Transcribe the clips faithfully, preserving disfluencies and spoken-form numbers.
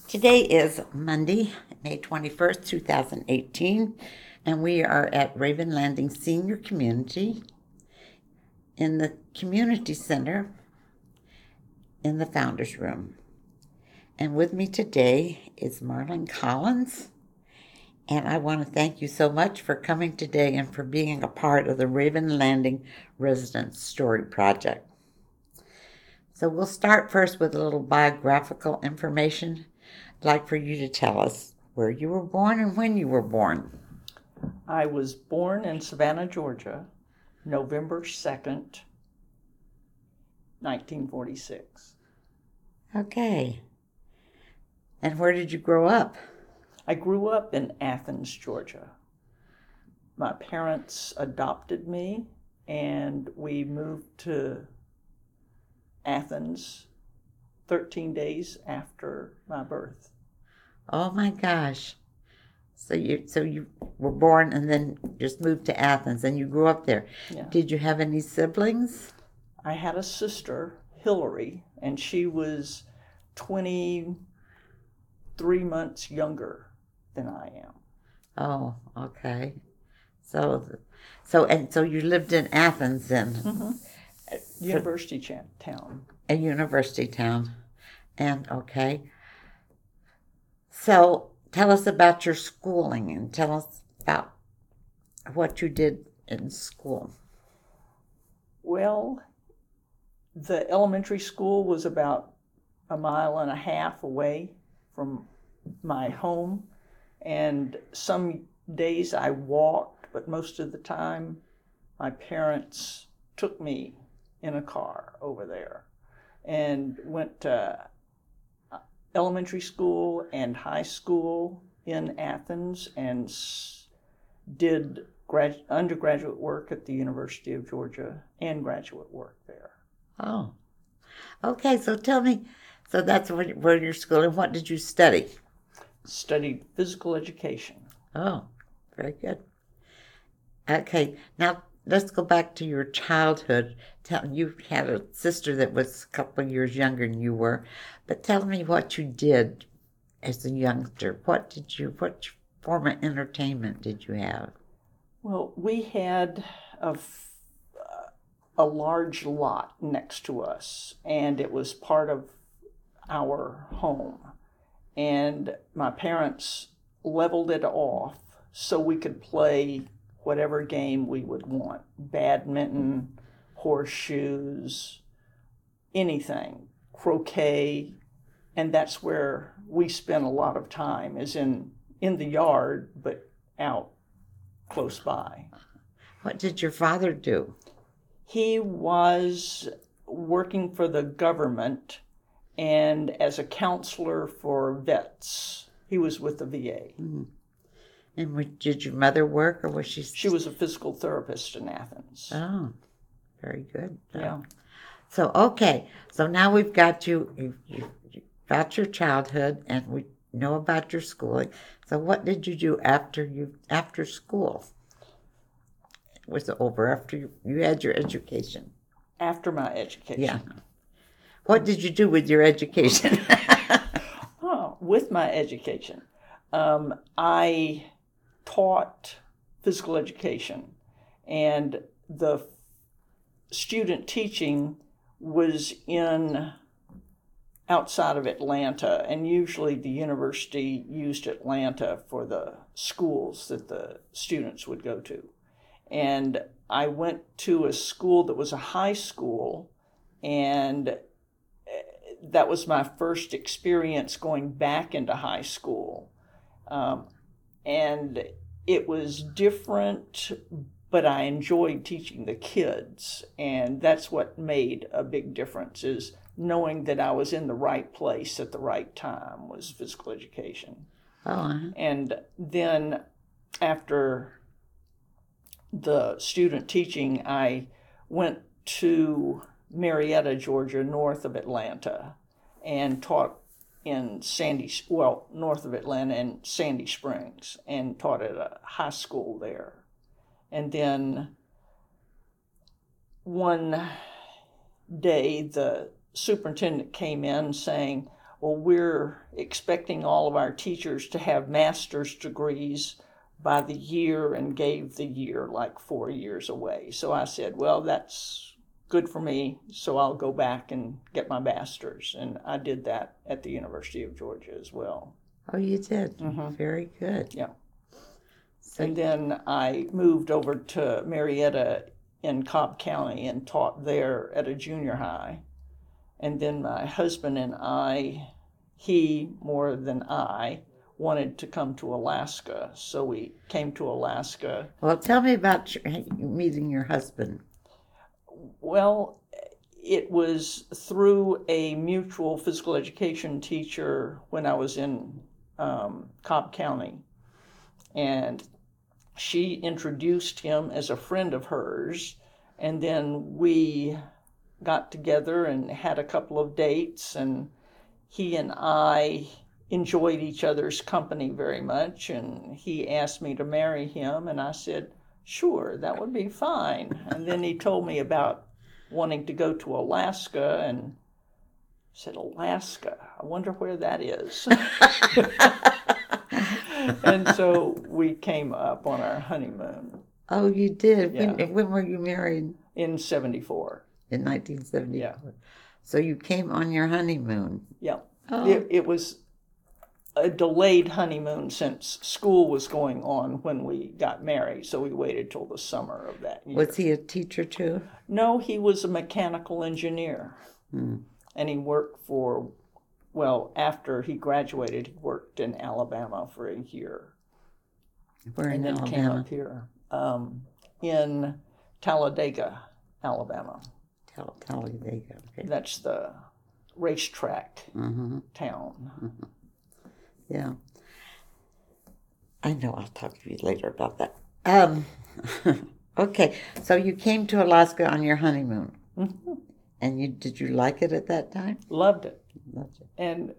Today is Monday, May twenty-first, two thousand eighteen, and we are at Raven Landing Senior Community in the Community Center in the Founders Room. And with me today is Marlene Collins, and I want to thank you so much for coming today and for being a part of the Raven Landing Residence Story Project. So we'll start first with a little biographical information. I'd like for you to tell us where you were born and when you were born. I was born in Savannah, Georgia, November second, nineteen forty-six. Okay. And where did you grow up? I grew up in Athens, Georgia. My parents adopted me, and we moved to Athens thirteen days after my birth. Oh my gosh. So you so you were born and then just moved to Athens and you grew up there. Yeah. Did you have any siblings? I had a sister, Hillary, and she was twenty-three months younger than I am. Oh, okay. So so and so you lived in Athens then. Mm-hmm. University ch- town. A university town. And okay. So tell us about your schooling and tell us about what you did in school. Well, the elementary school was about a mile and a half away from my home, and some days I walked, but most of the time my parents took me in a car over there and went to elementary school and high school in Athens and did grad- undergraduate work at the University of Georgia and graduate work there. Oh, okay. So tell me, so that's where, where you're schooling. What did you study? Studied physical education. Oh, very good. Okay, now let's go back to your childhood. Tell you had a sister that was a couple of years younger than you were, but tell me what you did as a youngster. What did you? What form of entertainment did you have? Well, we had a, a large lot next to us, and it was part of our home. And my parents leveled it off so we could play whatever game we would want. Badminton, horseshoes, anything, croquet. And that's where we spent a lot of time, is in, in the yard, but out close by. What did your father do? He was working for the government and as a counselor for vets. He was with the V A. Mm-hmm. And did your mother work, or was she? She was a physical therapist in Athens. Oh, very good. Yeah. So, okay. So now we've got you, you, you, you got your childhood, and we know about your schooling. So what did you do after you after school? Was it over after you, you had your education? After my education. Yeah. What did you do with your education? Oh, with my education. Um, I taught physical education, and the student teaching was in outside of Atlanta, and usually the university used Atlanta for the schools that the students would go to. And I went to a school that was a high school, and that was my first experience going back into high school. Um, and it was different, but I enjoyed teaching the kids. And that's what made a big difference, is knowing that I was in the right place at the right time was physical education. Oh, uh-huh. And then after the student teaching, I went to Marietta, Georgia, north of Atlanta, and taught in Sandy, well, north of Atlanta and Sandy Springs, and taught at a high school there. And then one day the superintendent came in saying, well, we're expecting all of our teachers to have master's degrees by the year, and gave the year like four years away. So I said, well, that's good for me, so I'll go back and get my master's. And I did that at the University of Georgia as well. Oh, you did? Mm-hmm. Very good. Yeah. So And then I moved over to Marietta in Cobb County and taught there at a junior high. And then my husband and I, he more than I, wanted to come to Alaska. So we came to Alaska. Well, tell me about your, meeting your husband. Well, it was through a mutual physical education teacher when I was in um, Cobb County. And she introduced him as a friend of hers. And then we got together and had a couple of dates. And he and I enjoyed each other's company very much. And he asked me to marry him. And I said, sure, that would be fine. And then he told me about wanting to go to Alaska, and said, Alaska, I wonder where that is. And so we came up on our honeymoon. Oh, you did? Yeah. When, when were you married? In seventy-four. In nineteen seventy-four. Yeah. So you came on your honeymoon. Yeah. Oh. It, it was a delayed honeymoon since school was going on when we got married, so we waited till the summer of that year. Was he a teacher too? No, he was a mechanical engineer. Hmm. And he worked for, well, after he graduated, he worked in Alabama for a year. Where in and then Alabama? came up here um, in Talladega, Alabama. Tal- Talladega. Okay. That's the racetrack Mm-hmm. town. Mm-hmm. Yeah. I know I'll talk to you later about that. Um, okay, so you came to Alaska on your honeymoon. Mm-hmm. And you did you like it at that time? Loved it. Loved it. And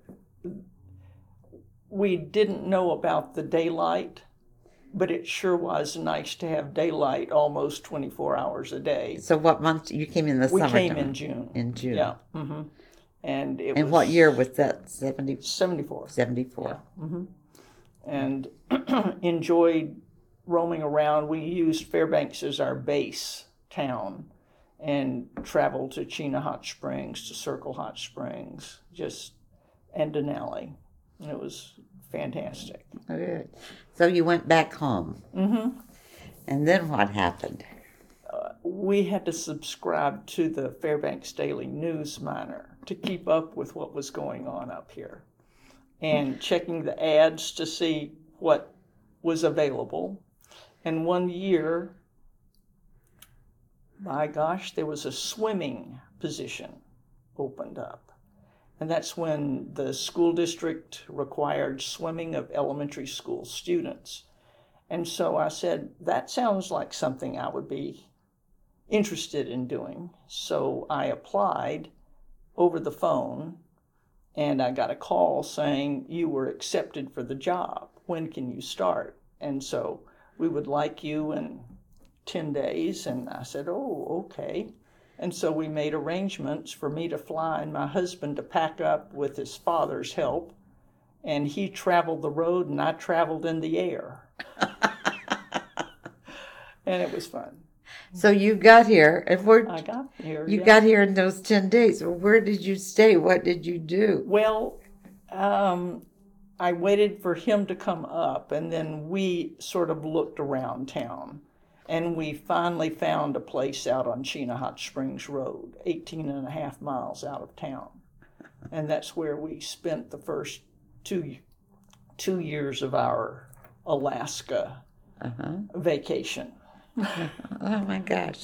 we didn't know about the daylight, but it sure was nice to have daylight almost twenty-four hours a day. So what month you came in the We summer? came in June. In June. Yeah. Mm-hmm. And it And was what year was that? seventy, seventy-four. seventy-four. Yeah. Mm-hmm. And enjoyed roaming around. We used Fairbanks as our base town and traveled to Chena Hot Springs, to Circle Hot Springs, just and Denali. And it was fantastic. Good. So you went back home. Mm-hmm. And then what happened? Uh, we had to subscribe to the Fairbanks Daily News Miner to keep up with what was going on up here, and checking the ads to see what was available. And one year, my gosh, there was a swimming position opened up. And that's when the school district required swimming of elementary school students. And so I said, that sounds like something I would be interested in doing. So I applied over the phone, and I got a call saying, you were accepted for the job. When can you start? And so we would like you in ten days. And I said, oh, okay. And so we made arrangements for me to fly and my husband to pack up with his father's help. And he traveled the road and I traveled in the air. And it was fun. So you got here, and where I got here. you yeah. got here in those ten days. Well, where did you stay? What did you do? Well, um, I waited for him to come up, and then we sort of looked around town. And we finally found a place out on Chena Hot Springs Road, eighteen and a half miles out of town. And that's where we spent the first two, two years of our Alaska Uh-huh. vacation. Oh my gosh.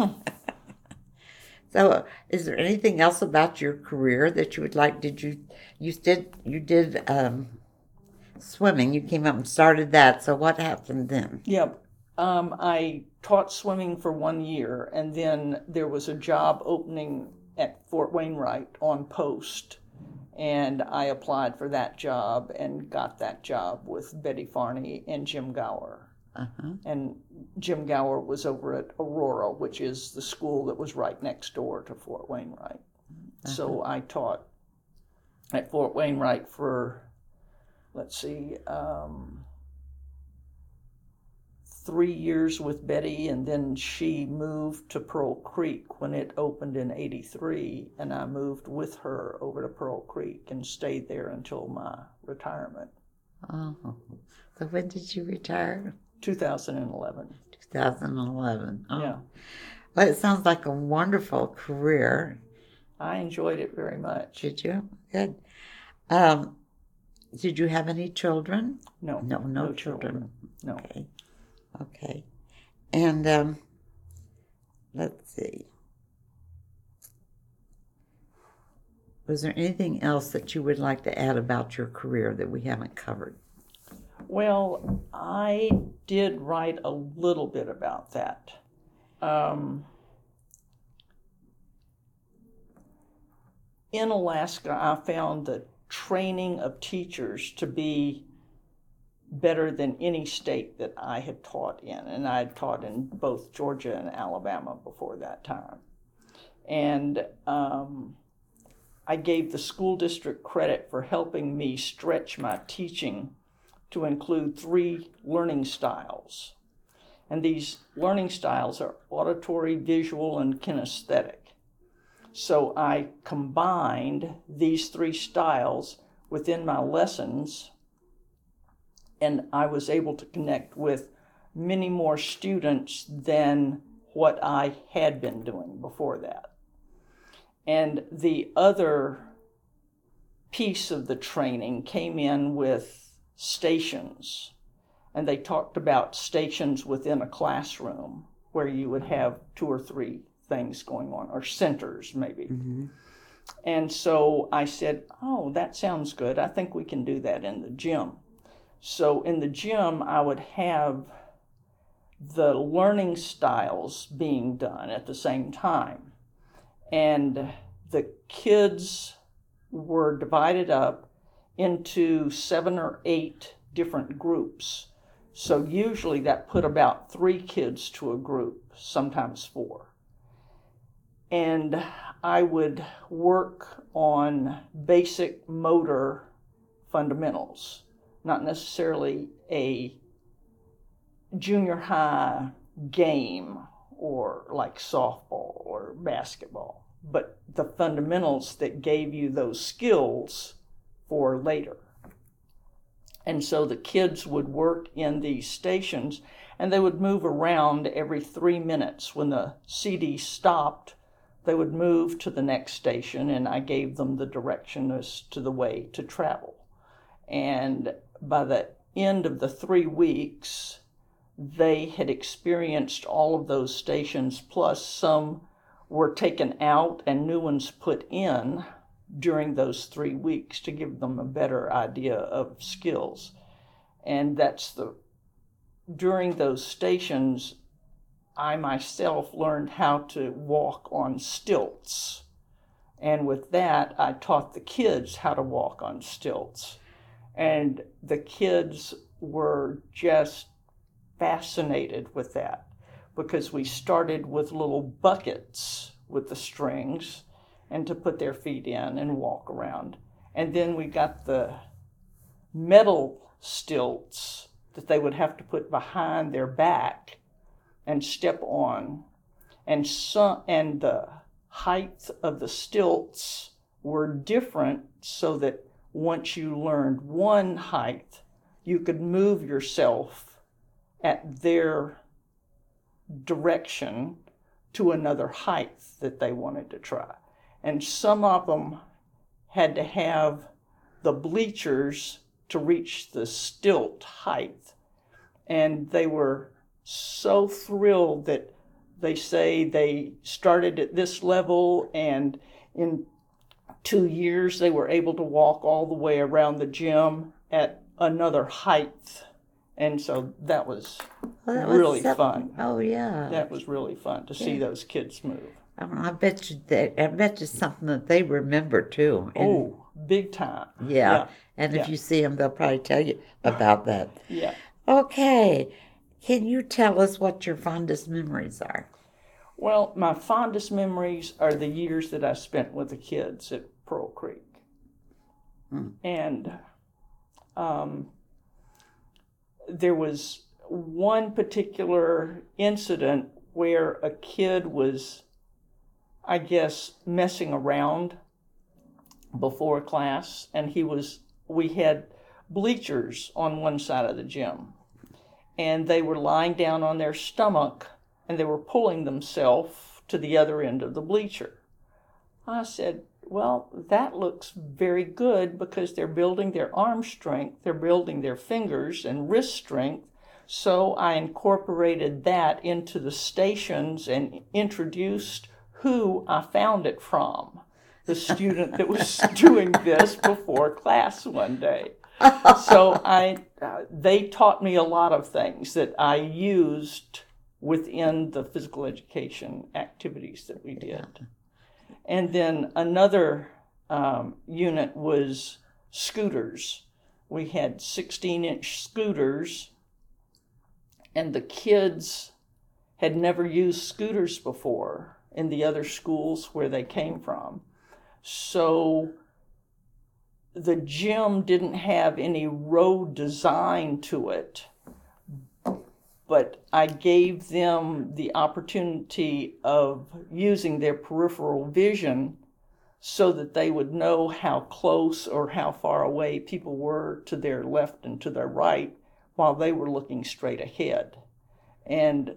So, uh, is there anything else about your career that you would like? Did you, you did, you did um, swimming. You came up and started that. So what happened then? Yeah, um, I taught swimming for one year, and then there was a job opening at Fort Wainwright on post, and I applied for that job and got that job with Betty Farney and Jim Gower. Uh-huh. And Jim Gower was over at Aurora, which is the school that was right next door to Fort Wainwright. Uh-huh. So I taught at Fort Wainwright for, let's see, um, three years with Betty, and then she moved to Pearl Creek when it opened in eighty-three, and I moved with her over to Pearl Creek and stayed there until my retirement. Oh, so when did you retire? two thousand eleven. two thousand eleven. Oh. Yeah. Well, it sounds like a wonderful career. I enjoyed it very much. Did you? Good. Um, did you have any children? No. No, no, no children. children. No. Okay. Okay. And um, let's see. Was there anything else that you would like to add about your career that we haven't covered? Well, I did write a little bit about that. Um, in Alaska, I found the training of teachers to be better than any state that I had taught in. And I had taught in both Georgia and Alabama before that time. And um, I gave the school district credit for helping me stretch my teaching to include three learning styles. And these learning styles are auditory, visual, and kinesthetic. So I combined these three styles within my lessons, and I was able to connect with many more students than what I had been doing before that. And the other piece of the training came in with stations. And they talked about stations within a classroom where you would have two or three things going on, or centers maybe. Mm-hmm. And so I said, oh, that sounds good. I think we can do that in the gym. So in the gym, I would have the learning styles being done at the same time. And the kids were divided up into seven or eight different groups. So usually that put about three kids to a group, sometimes four. And I would work on basic motor fundamentals, not necessarily a junior high game or like softball or basketball, but the fundamentals that gave you those skills for later. And so the kids would work in these stations, and they would move around every three minutes. When the C D stopped, they would move to the next station, and I gave them the direction as to the way to travel. And by the end of the three weeks, they had experienced all of those stations, plus some were taken out and new ones put in during those three weeks to give them a better idea of skills. And that's the, during those stations, I myself learned how to walk on stilts. And with that, I taught the kids how to walk on stilts. And the kids were just fascinated with that, because we started with little buckets with the strings and to put their feet in and walk around. And then we got the metal stilts that they would have to put behind their back and step on. And some, and the height of the stilts were different, so that once you learned one height, you could move yourself at their direction to another height that they wanted to try. And some of them had to have the bleachers to reach the stilt height. And they were so thrilled that they say they started at this level, and in two years they were able to walk all the way around the gym at another height. And so that was Well, that was really something- fun. Oh, yeah. That was really fun to see Yeah. those kids move. I, I bet you that, I bet you something that they remember too. And, Oh, big time. yeah. Yeah. And if Yeah. you see them, they'll probably tell you about that. Yeah. Okay. Can you tell us what your fondest memories are? Well, my fondest memories are the years that I spent with the kids at Pearl Creek. Hmm. And um, there was one particular incident where a kid was, I guess, messing around before class, and he was, we had bleachers on one side of the gym, and they were lying down on their stomach, and they were pulling themselves to the other end of the bleacher. I said, well, that looks very good because they're building their arm strength, they're building their fingers and wrist strength. So I incorporated that into the stations and introduced who I found it from, the student that was doing this before class one day. So I, uh, they taught me a lot of things that I used within the physical education activities that we did. And then another um, unit was scooters. We had sixteen-inch scooters, and the kids had never used scooters before in the other schools where they came from. So the gym didn't have any road design to it, but I gave them the opportunity of using their peripheral vision so that they would know how close or how far away people were to their left and to their right while they were looking straight ahead. And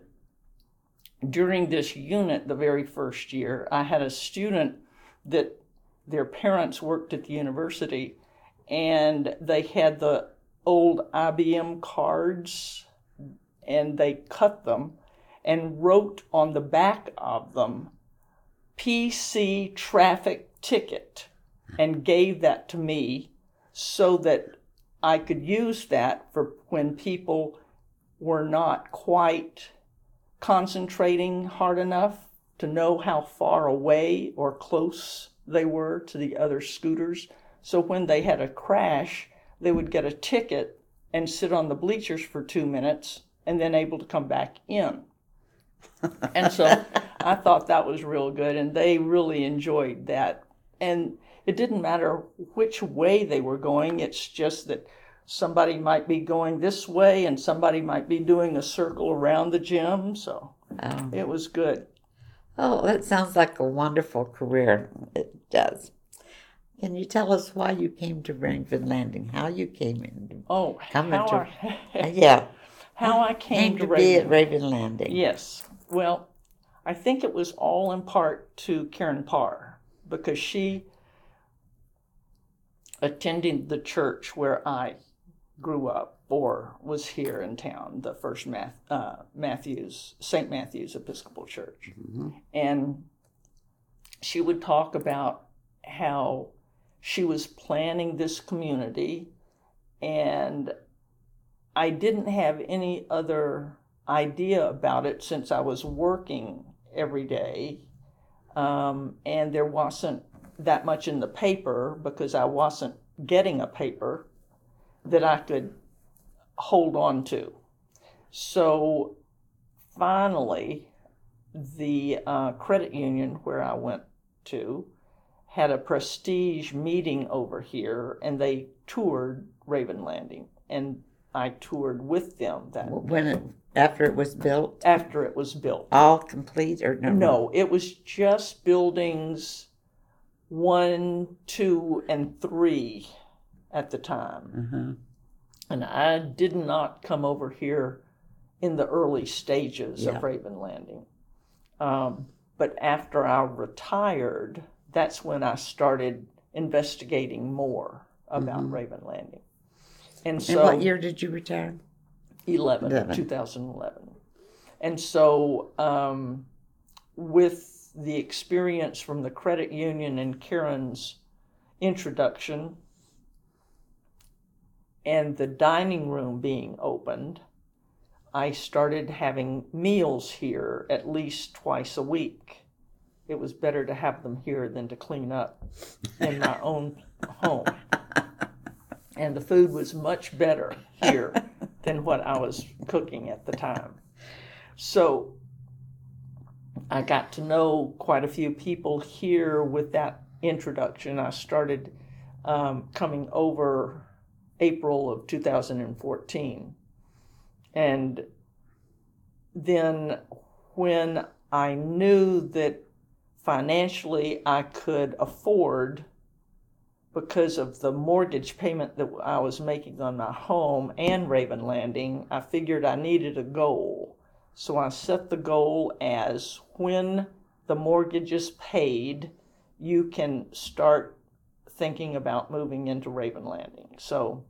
during this unit, the very first year, I had a student that their parents worked at the university, and they had the old I B M cards, and they cut them and wrote on the back of them, P C traffic ticket, and gave that to me so that I could use that for when people were not quite concentrating hard enough to know how far away or close they were to the other scooters. So when they had a crash, they would get a ticket and sit on the bleachers for two minutes and then able to come back in. And so I thought that was real good, and they really enjoyed that. And it didn't matter which way they were going. It's just that somebody might be going this way and somebody might be doing a circle around the gym. So Oh. it was good. Oh, that sounds like a wonderful career. It does. Can you tell us why you came to Raven Landing? How you came in? Oh, Come how into, I, yeah. how I came, Came to, to be Raven. at Raven Landing. Yes. Well, I think it was all in part to Karen Parr, because she attended the church where I grew up or was here in town, the First Math, uh, Matthews, Saint Matthew's Episcopal Church. Mm-hmm. And she would talk about how she was planning this community, and I didn't have any other idea about it since I was working every day, um, and there wasn't that much in the paper because I wasn't getting a paper that I could hold on to. So finally, the uh, credit union where I went to had a prestige meeting over here, and they toured Raven Landing, and I toured with them that When it, after it was built? after it was built. All complete or no? No, it was just buildings one, two, and three at the time. Uh-huh. And I did not come over here in the early stages Yeah. of Raven Landing. Um, but after I retired, that's when I started investigating more about Mhm. Raven Landing. And And so, what year did you retire? eleven, Eleven. two thousand eleven. And so, um, with the experience from the credit union and Karen's introduction and the dining room being opened, I started having meals here at least twice a week. It was better to have them here than to clean up in my own home. And the food was much better here than what I was cooking at the time. So I got to know quite a few people here with that introduction. I started um, coming over April of two thousand fourteen. And then when I knew that financially I could afford, because of the mortgage payment that I was making on my home and Raven Landing, I figured I needed a goal. So I set the goal as, when the mortgage is paid, you can start thinking about moving into Raven Landing. So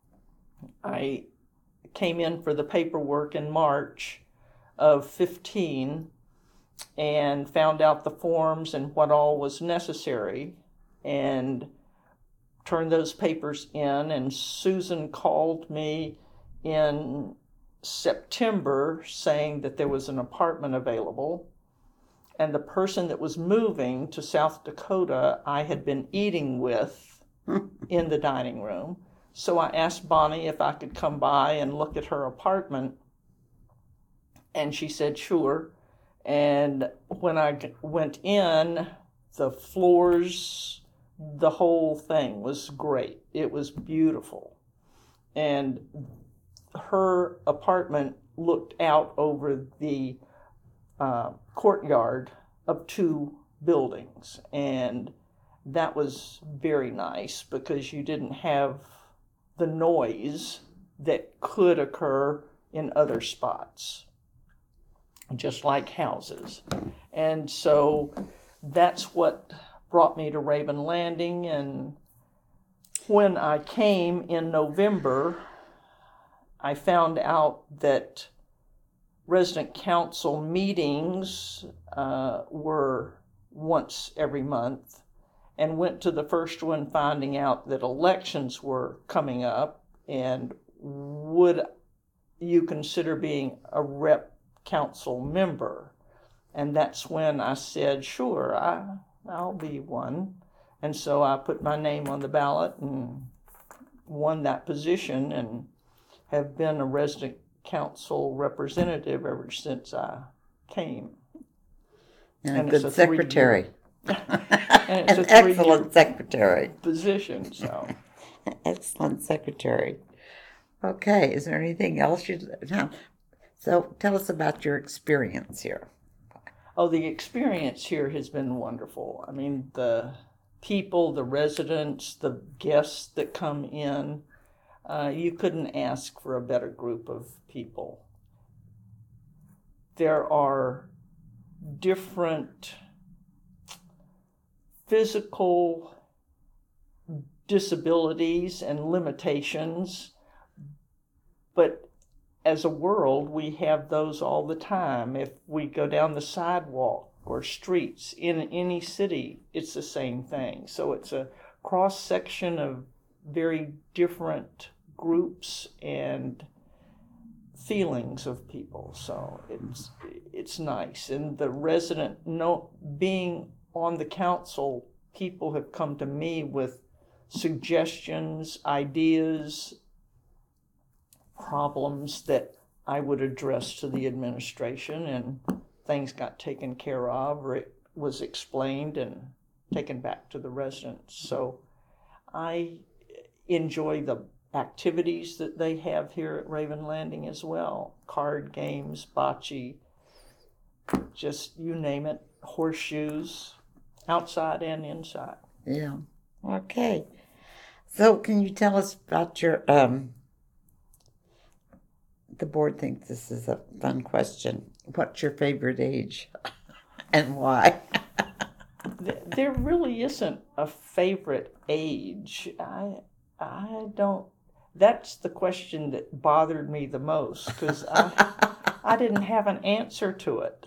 I came in for the paperwork in March of fifteen and found out the forms and what all was necessary, and turned those papers in. And Susan called me in September saying that there was an apartment available, and the person that was moving to South Dakota I had been eating with in the dining room. So I asked Bonnie if I could come by and look at her apartment, and she said sure. And when I went in, the floors, the whole thing was great. It was beautiful. And her apartment looked out over the uh, courtyard of two buildings. And that was very nice because you didn't have the noise that could occur in other spots, just like houses. And so that's what brought me to Raven Landing. And when I came in November, I found out that resident council meetings uh, were once every month, and went to the first one finding out that elections were coming up, and would you consider being a rep council member? And that's when I said, sure, I, I'll be one. And so I put my name on the ballot and won that position, and have been a resident council representative ever since I came. And, and a good secretary. And it's An a excellent secretary. Position, so. Excellent secretary. Okay, is there anything else you now? So tell us about your experience here. Oh, the experience here has been wonderful. I mean, the people, the residents, the guests that come in, uh, you couldn't ask for a better group of people. There are different physical disabilities and limitations, but as a world, we have those all the time. If we go down the sidewalk or streets in any city, it's the same thing. So it's a cross-section of very different groups and feelings of people. So it's it's nice. And the resident, no, being on the council, people have come to me with suggestions, ideas, problems that I would address to the administration, and things got taken care of, or it was explained and taken back to the residents. So I enjoy the activities that they have here at Raven Landing as well. Card games, bocce, just you name it, horseshoes, outside and inside. Yeah. Okay. So can you tell us about your, um, the board thinks this is a fun question. What's your favorite age and why? There really isn't a favorite age. I, I don't, that's the question that bothered me the most, because I, I didn't have an answer to it.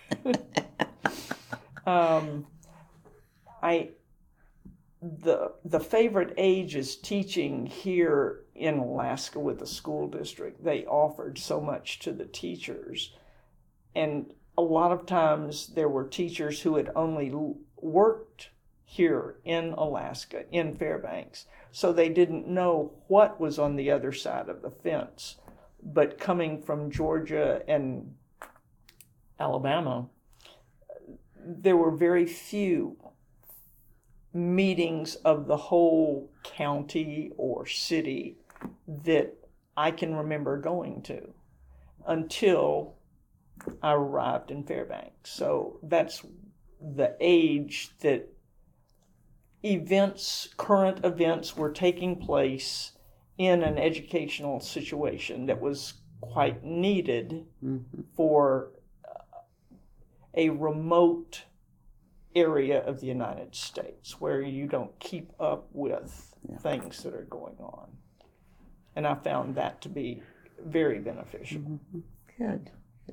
um, I, the the favorite age is teaching here in Alaska with the school district. They offered so much to the teachers, and a lot of times there were teachers who had only worked here in Alaska, in Fairbanks, so they didn't know what was on the other side of the fence. But coming from Georgia and Alabama, there were very few meetings of the whole county or city that I can remember going to until I arrived in Fairbanks. So that's the age that events, current events were taking place in an educational situation that was quite needed mm-hmm. for a remote area of the United States where you don't keep up with yeah. things that are going on. And I found that to be very beneficial. Mm-hmm. Good.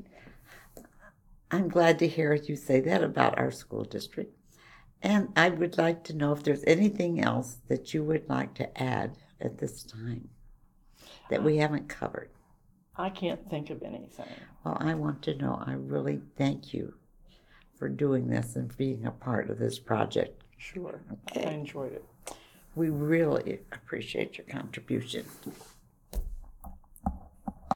I'm glad to hear you say that about our school district. And I would like to know if there's anything else that you would like to add at this time that we haven't covered. I can't think of anything. Well, I want to know, I really thank you for doing this and being a part of this project. Sure. Okay. I enjoyed it. We really appreciate your contribution.